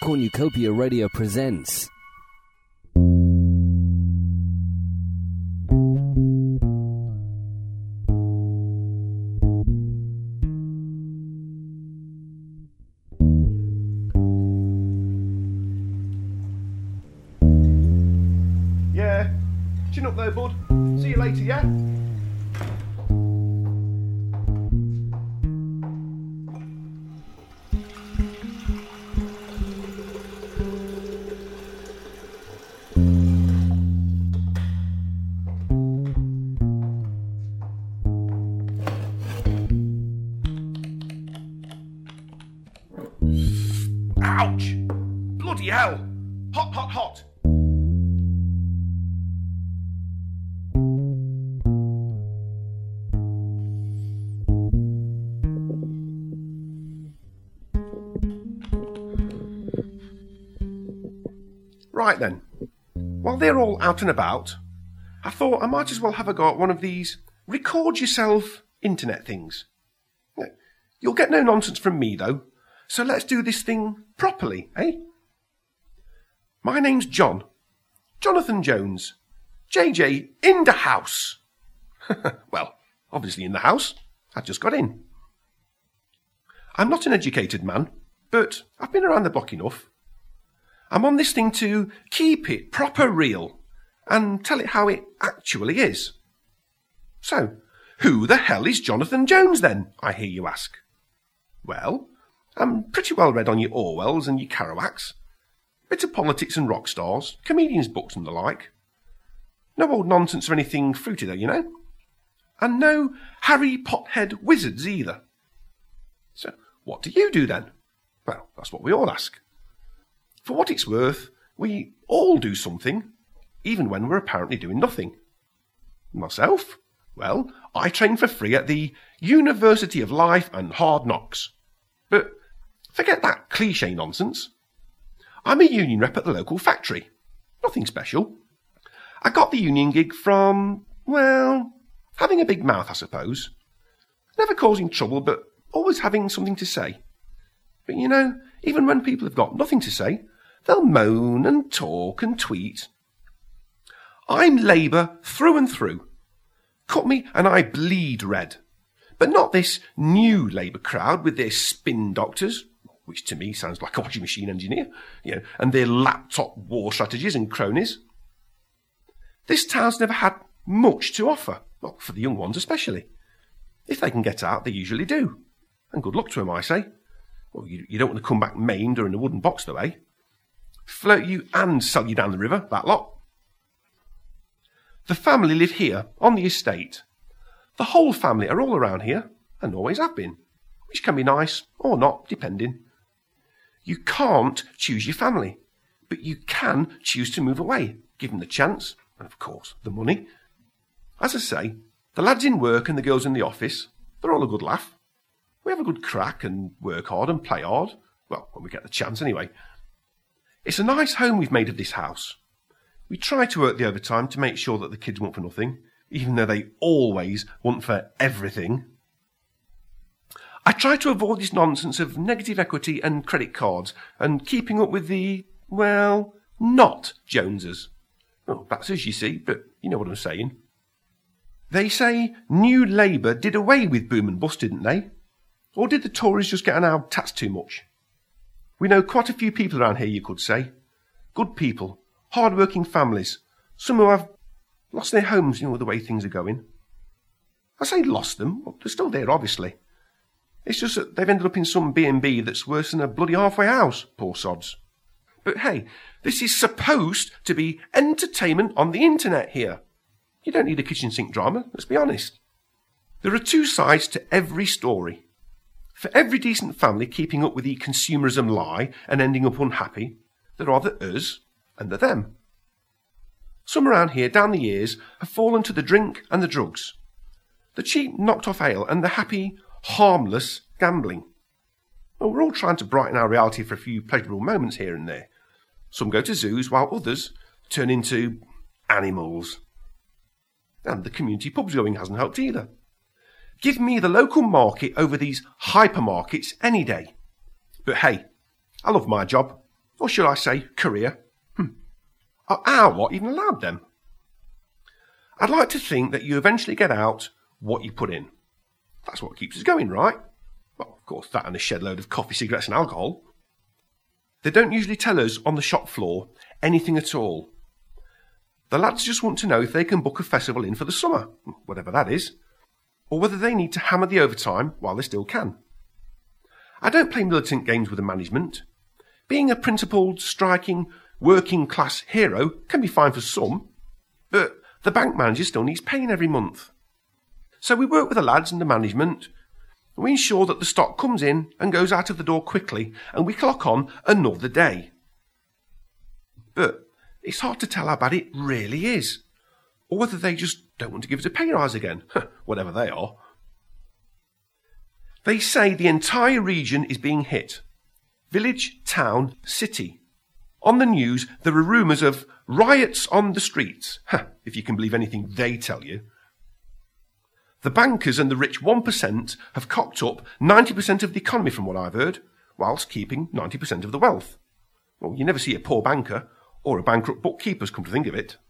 Cornucopia Radio presents. Yeah, chin up there, bud. See you later, yeah? Ouch! Bloody hell! Hot, hot, hot! Right then, while they're all out and about, I thought I might as well have a go at one of these record yourself internet things. You'll get no nonsense from me though, so let's do this thing properly, eh? My name's John. Jonathan Jones. JJ in the house. Well, obviously in the house. I just got in. I'm not an educated man, but I've been around the block enough. I'm on this thing to keep it proper real and tell it how it actually is. So, who the hell is Jonathan Jones then, I hear you ask? Well, I'm pretty well read on your Orwells and your Kerouacs. Bit of politics and rock stars, comedians' books and the like. No old nonsense or anything fruity though, you know. And no Harry Pothead wizards either. So, what do you do then? Well, that's what we all ask. For what it's worth, we all do something, even when we're apparently doing nothing. Myself? Well, I train for free at the University of Life and Hard Knocks. But forget that cliché nonsense. I'm a union rep at the local factory. Nothing special. I got the union gig from, well, having a big mouth, I suppose. Never causing trouble, but always having something to say. But you know, even when people have got nothing to say, they'll moan and talk and tweet. I'm Labour through and through. Cut me and I bleed red. But not this new Labour crowd with their spin doctors, which to me sounds like a washing machine engineer, you know, and their laptop war strategies and cronies. This town's never had much to offer, well, for the young ones especially. If they can get out, they usually do. And good luck to them, I say. Well, you don't want to come back maimed or in a wooden box, though, eh? Float you and sell you down the river, that lot. The family live here, on the estate. The whole family are all around here, and always have been, which can be nice or not, depending. You can't choose your family, but you can choose to move away, given the chance, and of course, the money. As I say, the lads in work and the girls in the office, they're all a good laugh. We have a good crack and work hard and play hard. Well, when we get the chance anyway. It's a nice home we've made of this house. We try to work the overtime to make sure that the kids want for nothing, even though they always want for everything. I try to avoid this nonsense of negative equity and credit cards and keeping up with the, well, not Joneses. Well, that's as you see, but you know what I'm saying. They say New Labour did away with boom and bust, didn't they? Or did the Tories just get on our tats too much? We know quite a few people around here, you could say. Good people, hard-working families, some who have lost their homes, you know, the way things are going. I say lost them, well, they're still there, obviously. It's just that they've ended up in some B&B that's worse than a bloody halfway house, poor sods. But hey, this is supposed to be entertainment on the internet here. You don't need a kitchen sink drama, let's be honest. There are two sides to every story. For every decent family keeping up with the consumerism lie and ending up unhappy, there are the us and the them. Some around here down the years have fallen to the drink and the drugs, the cheap knocked-off ale and the happy, harmless gambling. Well, we're all trying to brighten our reality for a few pleasurable moments here and there. Some go to zoos while others turn into animals. And the community pubs going hasn't helped either. Give me the local market over these hypermarkets any day. But hey, I love my job. Or should I say career? Are what even allowed then? I'd like to think that you eventually get out what you put in. That's what keeps us going, right? Well, of course, that and a shed load of coffee, cigarettes and alcohol. They don't usually tell us on the shop floor anything at all. The lads just want to know if they can book a festival in for the summer, whatever that is, or whether they need to hammer the overtime while they still can. I don't play militant games with the management. Being a principled, striking, working-class hero can be fine for some, but the bank manager still needs paying every month. So we work with the lads and the management. We ensure that the stock comes in and goes out of the door quickly, and we clock on another day. But it's hard to tell how bad it really is, or whether they just don't want to give us a pay rise again, whatever they are. They say the entire region is being hit. Village, town, city. On the news, there are rumours of riots on the streets, if you can believe anything they tell you. The bankers and the rich 1% have cocked up 90% of the economy from what I've heard, whilst keeping 90% of the wealth. Well, you never see a poor banker or a bankrupt bookkeeper's come to think of it.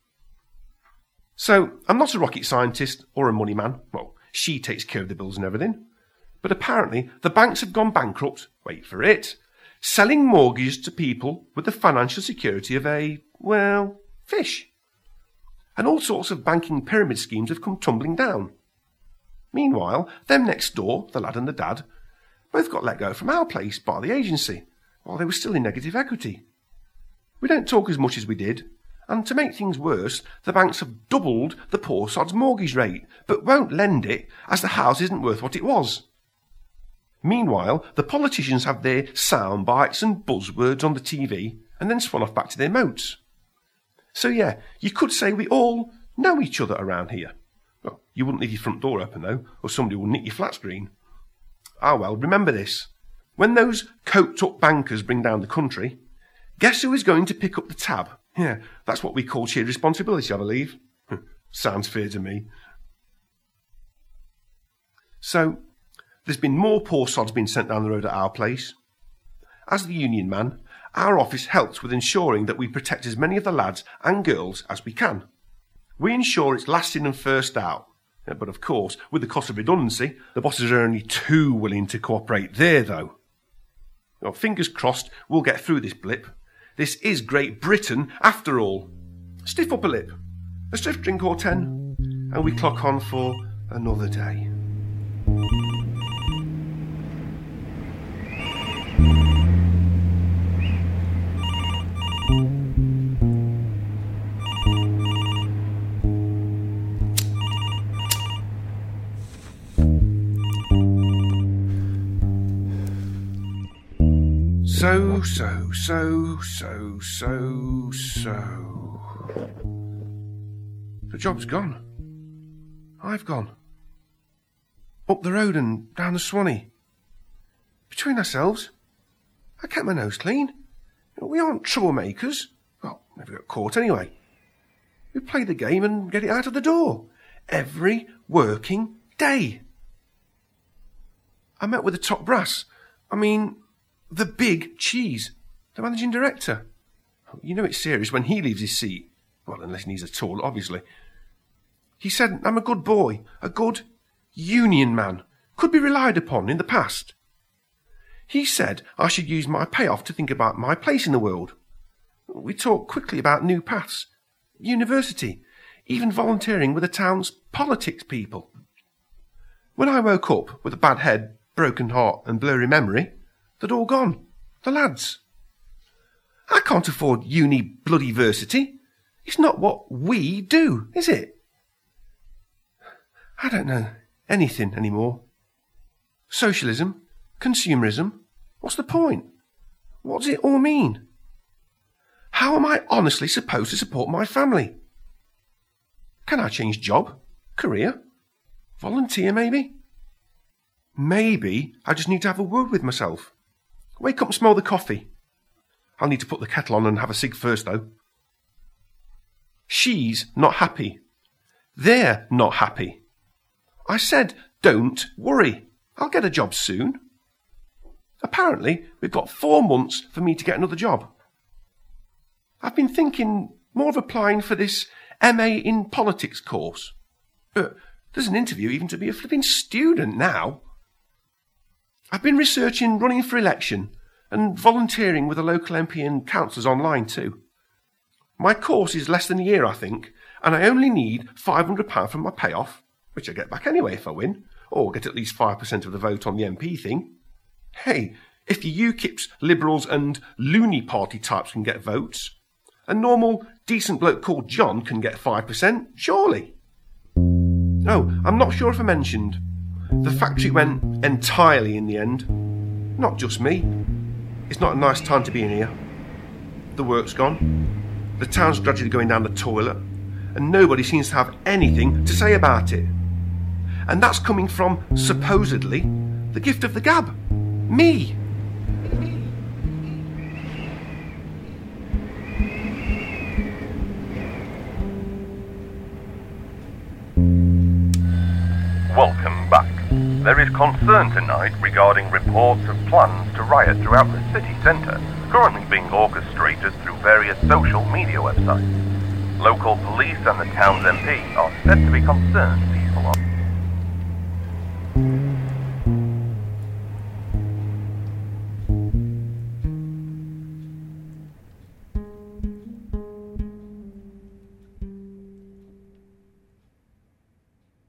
So, I'm not a rocket scientist or a money man. Well, she takes care of the bills and everything. But apparently, the banks have gone bankrupt, wait for it, selling mortgages to people with the financial security of a, well, fish. And all sorts of banking pyramid schemes have come tumbling down. Meanwhile, them next door, the lad and the dad, both got let go from our place by the agency, while they were still in negative equity. We don't talk as much as we did, and to make things worse, the banks have doubled the poor sod's mortgage rate, but won't lend it as the house isn't worth what it was. Meanwhile, the politicians have their sound bites and buzzwords on the TV, and then swan off back to their moats. So yeah, you could say we all know each other around here. Well, you wouldn't leave your front door open though, or somebody will nick your flat screen. Ah well, remember this. When those coked-up bankers bring down the country, guess who is going to pick up the tab? Yeah, that's what we call shared responsibility, I believe. Sounds fair to me. So, there's been more poor sods being sent down the road at our place. As the union man, our office helps with ensuring that we protect as many of the lads and girls as we can. We ensure it's last in and first out. But of course, with the cost of redundancy, the bosses are only too willing to cooperate there, though. Well, fingers crossed we'll get through this blip. This is Great Britain, after all. Stiff upper lip, a stiff drink or 10, and we clock on for another day. So. The job's gone. I've gone. Up the road and down the Swanee. Between ourselves, I kept my nose clean. We aren't troublemakers. Well, never got caught anyway. We play the game and get it out of the door. Every working day. I met with the top brass. I mean, the big cheese. The managing director. You know it's serious when he leaves his seat. Well, unless he needs a toilet, obviously. He said I'm a good boy, a good union man, could be relied upon in the past. He said I should use my payoff to think about my place in the world. We talked quickly about new paths, university, even volunteering with the town's politics people. When I woke up with a bad head, broken heart and blurry memory, they'd all gone, the lads. I can't afford uni-bloody-versity. It's not what we do, is it? I don't know anything anymore. Socialism, consumerism, what's the point? What does it all mean? How am I honestly supposed to support my family? Can I change job, career, volunteer maybe? Maybe I just need to have a word with myself. Wake up and smell the coffee. I'll need to put the kettle on and have a cig first, though. She's not happy. They're not happy. I said, don't worry. I'll get a job soon. Apparently, we've got 4 months for me to get another job. I've been thinking more of applying for this MA in Politics course. There's an interview even to be a flipping student now. I've been researching running for election and volunteering with a local MP and councillors online too. My course is less than a year, I think, and I only need £500 from my payoff, which I get back anyway if I win, or get at least 5% of the vote on the MP thing. Hey, if the UKIPs, Liberals and loony party types can get votes, a normal, decent bloke called John can get 5%, surely. Oh, I'm not sure if I mentioned. The factory went entirely in the end. Not just me. It's not a nice time to be in here. The work's gone. The town's gradually going down the toilet, and nobody seems to have anything to say about it. And that's coming from, supposedly, the gift of the gab. Me. Welcome back. There is concern tonight regarding reports of plans to riot throughout the city centre, currently being orchestrated through various social media websites. Local police and the town's MP are said to be concerned these will